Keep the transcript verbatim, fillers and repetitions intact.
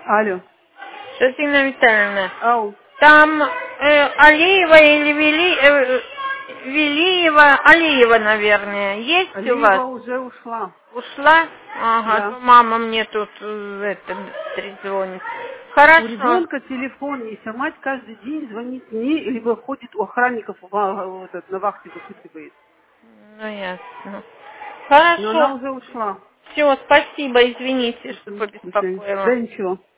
Алло. Шатина Витальевна, Ау. там э, Алиева или Вели, э, Велиева, Алиева, наверное, есть у вас? Алиева уже ушла. Ушла? Ага, Да. то мама мне тут э, это трезвонит. У Хорошо. ребенка телефон есть, а мать каждый день звонит мне, либо ходит у охранников ва- вот этот, на вахте выпытывает. Ну, ясно. Но она Хорошо. уже ушла. Все, спасибо, извините, что Мгм. До свидания. Да побеспокоила. ничего.